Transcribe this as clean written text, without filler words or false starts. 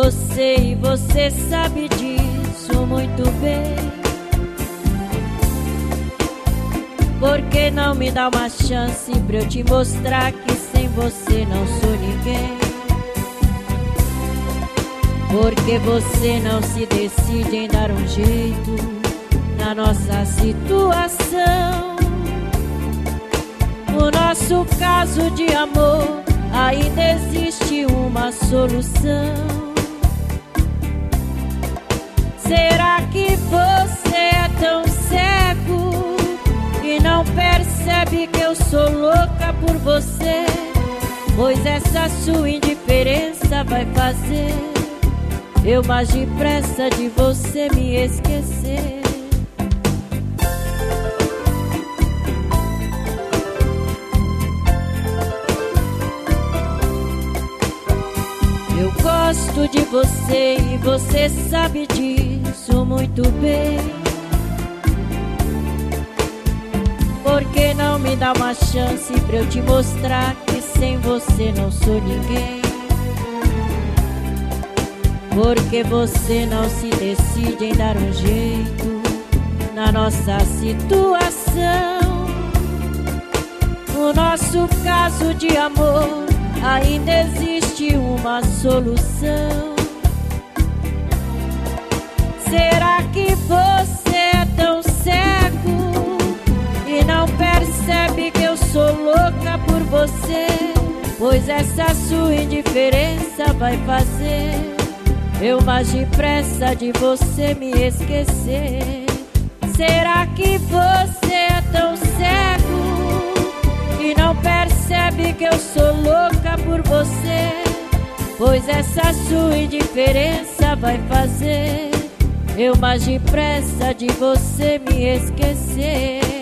você e você sabe disso muito bem. Por que não me dá uma chance pra eu te mostrar que sem você não sou ninguém? Por que você não se decide em dar um jeito na nossa situação? No nosso caso de amor ainda existe uma solução. Será que você é tão cego e não percebe que eu sou louca por você? Pois essa sua indiferença vai fazer eu mais depressa de você me esquecer. Eu gosto de você e você sabe disso muito bem. Por que não me dá uma chance pra eu te mostrar que sem você não sou ninguém? Por que você não se decide em dar um jeito na nossa situação? No nosso caso de amor ainda existe uma solução. Será que você é tão cego e não percebe que eu sou louca por você? Pois essa sua indiferença vai fazer eu mais depressa de você me esquecer. Será que você é tão cego e não percebe que eu sou louca por você? Pois essa sua indiferença vai fazer eu mais depressa de você me esquecer.